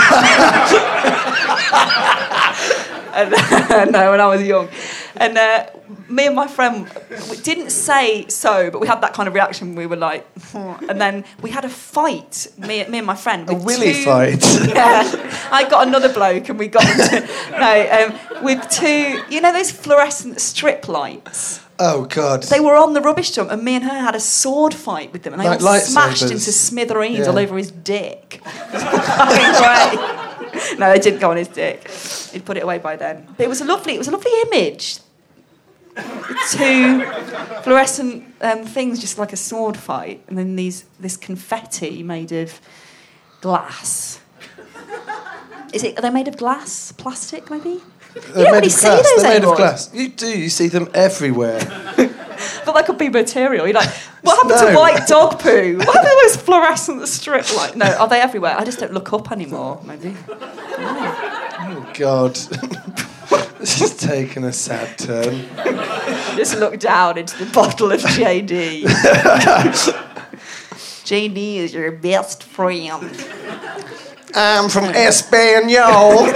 uh, and, uh, no, when I was young. And uh, me and my friend we didn't say so, but we had that kind of reaction. We were like, hmm. And then we had a fight, me, me and my friend. A with willy two, fight. Yeah, I got another bloke, and we got into, no um, with two. You know those fluorescent strip lights. Oh, God. They were on the rubbish dump, and me and her had a sword fight with them, and they Like all smashed lightsabers. into smithereens Yeah. all over his dick. It was fucking great. No, they didn't go on his dick. He'd put it away by then. But it was a lovely, it was a lovely image. Two fluorescent um, things, just like a sword fight, and then these this confetti made of glass. Is it? Are they made of glass? Plastic, maybe? They're You don't made really of see glass. those They're made anymore. of glass. You do. You see them everywhere. But that could be material. You're like, what happened No. to white dog poo? What happened to those fluorescent strip lights? No, are they everywhere? I just don't look up anymore, maybe. Oh, God. This is taking a sad turn. Just look down into the bottle of J D. Janie is your best friend. I'm from Espanol.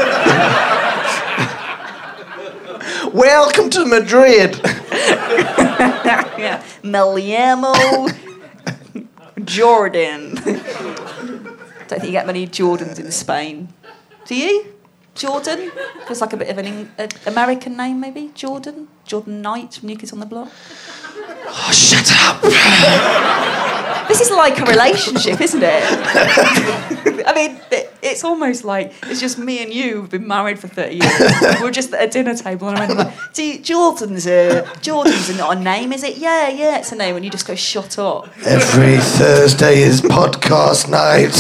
Welcome to Madrid. Yeah. Me llamo Jordan. Don't think you get many Jordans in Spain. Do you? Jordan? Feels like a bit of an Eng- an American name, maybe? Jordan? Jordan Knight from New Kids on the Block? Oh, shut up. This is like a relationship, isn't it? I mean, it, it's almost like it's just me and you who've been married for thirty years. We're just at a dinner table and I'm like, do you, Jordan's, a, Jordan's not a name, is it? Yeah, yeah, it's a name. And you just go, shut up. Every Thursday is podcast night.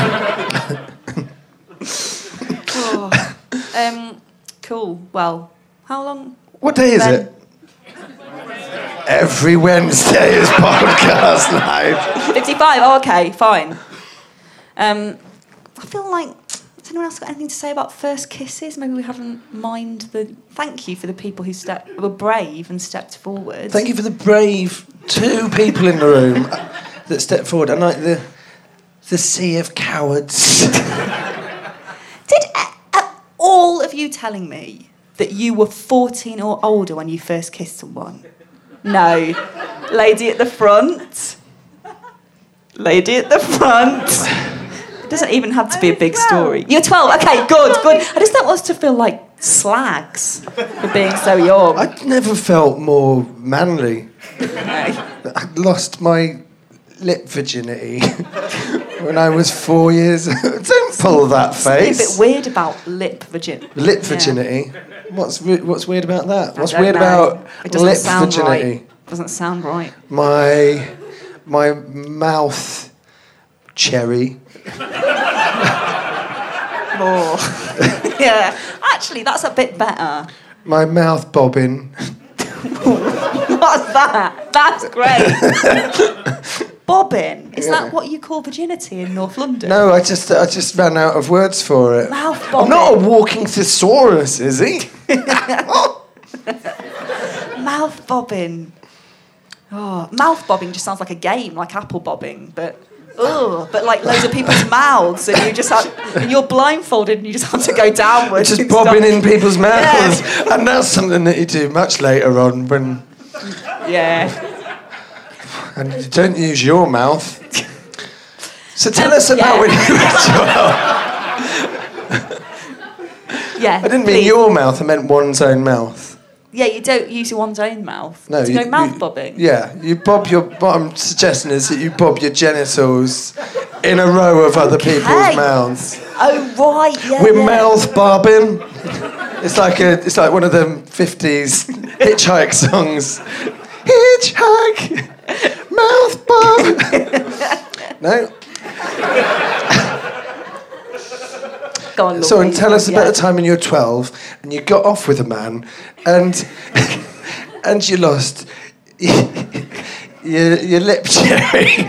Oh. Um, cool. Well, how long? What day is Ben? it? Every Wednesday is podcast night. fifty-five. Oh, okay, fine. Um, I feel like, has anyone else got anything to say about first kisses? Maybe we haven't mind the... Thank you for the people who stepped, were brave and stepped forward. Thank you for the brave two people in the room that stepped forward. I like the the sea of cowards. Did uh, uh, all of you telling me that you were fourteen or older when you first kissed someone? No. Lady at the front. Lady at the front. It doesn't even have to be a big story. You're twelve. Okay, good, good. I just don't want us to feel like slags for being so young. I never felt more manly. I lost my lip virginity when I was four years old. Don't pull that face. It's a bit weird about lip virginity. Lip virginity? Yeah. What's re- what's weird about that? What's I don't weird know. about It doesn't lip sound virginity? Right. Doesn't sound right. My my mouth cherry. Oh. Yeah. Actually, that's a bit better. My mouth bobbing. What's that? That's great. Bobbing. Is Yeah. that what you call virginity in North London? No, I just I just ran out of words for it. Mouth I'm bobbing. not a walking thesaurus, is he? Mouth bobbing. Oh, mouth bobbing just sounds like a game, like apple bobbing, but ugh, but like loads of people's mouths, and you just have, and you're blindfolded, and you just have to go downwards. Just and bobbing stuff. in people's mouths, Yeah. and that's something that you do much later on when. Yeah. And you don't use your mouth. So tell Um, us about yeah. when you were twelve. Yeah. I didn't mean please. your mouth. I meant one's own mouth. Yeah, you don't use one's own mouth. No, to you go mouth you- bobbing. Yeah, you bob your. What I'm suggesting is that you bob your genitals in a row of other people's Okay. mouths. Oh right, yeah. We're yeah. mouth bobbing. It's like a. It's like one of them fifties hitchhike songs. Hitchhike, mouth bob. No. Go on, So, Louise. and tell us Yeah. about the time when you were twelve and you got off with a man, and and you lost your your lip cherry,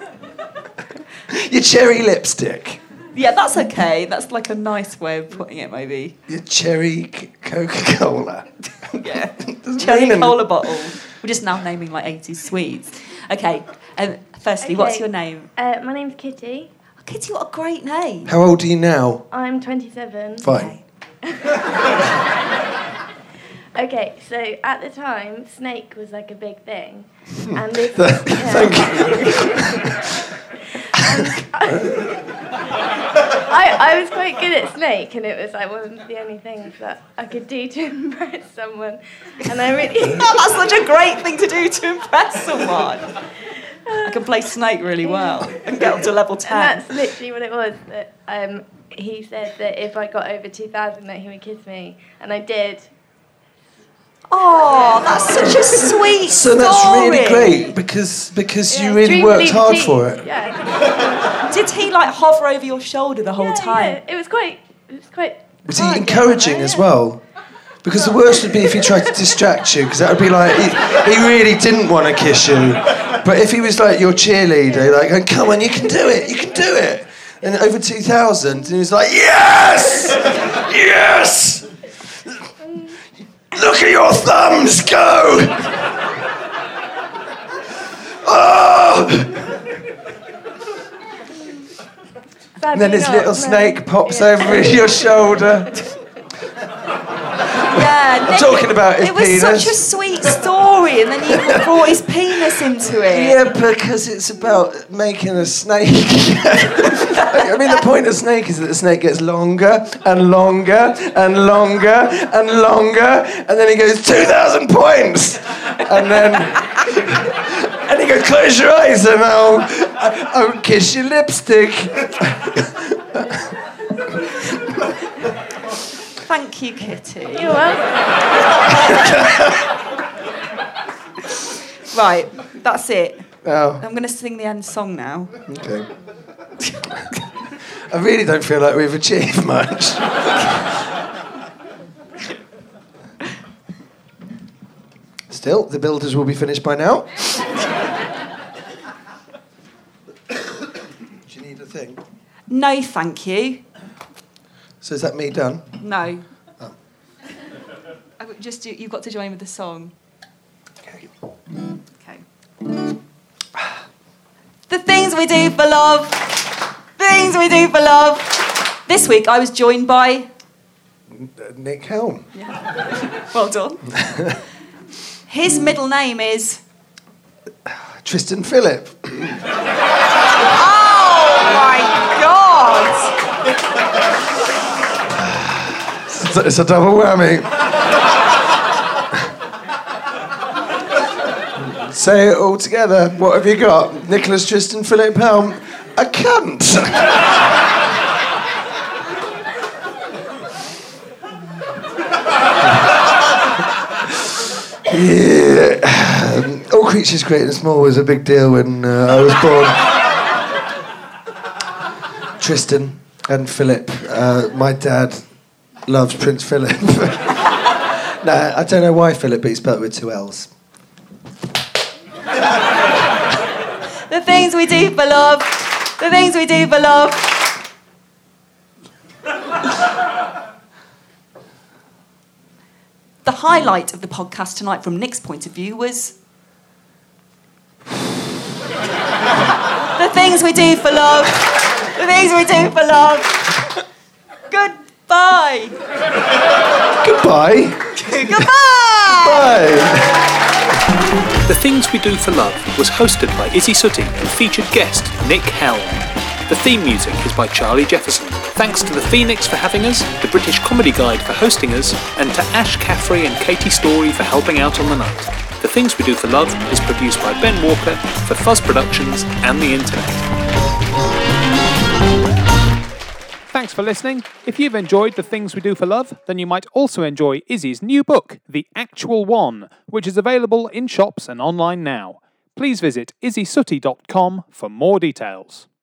your cherry lipstick, Yeah, that's okay. That's like a nice way of putting it, maybe. your cherry c- Coca-Cola. Yeah. Doesn't Cherry mean any- cola bottle. We're just now naming like eighties sweets. Okay. Um, firstly, what's Okay. your name? Uh, my name's Kitty. Oh, Kitty, what a great name. How old are you now? I'm twenty-seven. Fine. Okay, so at the time, Snake was like a big thing. And this, Thank I, I was quite good at Snake, and it was like one of the only things that I could do to impress someone. And I really... Oh, that's such a great thing to do to impress someone. I can play Snake really well and get up to level ten. And that's literally what it was. That um, he said that if I got over two thousand, that he would kiss me, and I did. Oh, that's such a sweet So that's really story. great because because Yeah, you really dream worked believe hard achieve. for it. Yeah. Did he like hover over your shoulder the whole yeah, time? Yeah. It was quite. It was quite. Was he hard, encouraging yeah, as yeah. well? Because the worst would be if he tried to distract you, because that would be like, he, he really didn't want to kiss you. But if he was like your cheerleader, like, oh, come on, you can do it, you can do it. And over two thousand, and he was like, yes! Yes! Look at your thumbs go! Oh! Sadly And then his not, little no. snake pops Yeah. over your shoulder. Yeah, Nick, talking about his it was penis. such a sweet story, and then you brought his penis into it. Yeah, because it's about making a snake. I mean, the point of snake is that the snake gets longer and longer and longer and longer, and then he goes two thousand points, and then and he goes close your eyes and I'll I'll kiss your lipstick. Thank you, Kitty. You're welcome. Right, that's it. Oh, I'm going to sing the end song now. okay. I really don't feel like we've achieved much. Still, the builders will be finished by now. Do you need a thing? No, thank you. So is that me done? No. Oh. I would just do, you've got to join with the song. Okay. Okay. The things we do for love. The things we do for love. This week I was joined by. Uh, Nick Helm. Well done. His middle name is. Tristan Phillip. Oh my God! It's a, it's a double whammy. Say it all together. What have you got? Nicholas Tristan Phillip Helm. A cunt. Yeah. Um, All Creatures Great and Small was a big deal when uh, I was born. Tristan and Philip. Uh, my dad loves Prince Philip. No, I don't know why Philip, but he's spelled with two L's. The things we do for love. The things we do for love. The highlight of the podcast tonight, from Nick's point of view, was the things we do for love. The things we do for love. Goodbye. Goodbye. Goodbye. Bye. The Things We Do for Love was hosted by Izzy Sooty and featured guest Nick Helm. The theme music is by Charlie Jefferson. Thanks to the Phoenix for having us, the British Comedy Guide for hosting us, and to Ash Caffrey and Katie Story for helping out on the night. The Things We Do for Love is produced by Ben Walker for Fuzz Productions and the Internet. Thanks for listening. If you've enjoyed The Things We Do for Love, then you might also enjoy Izzy's new book, The Actual One, which is available in shops and online now. Please visit izzy sooty dot com for more details.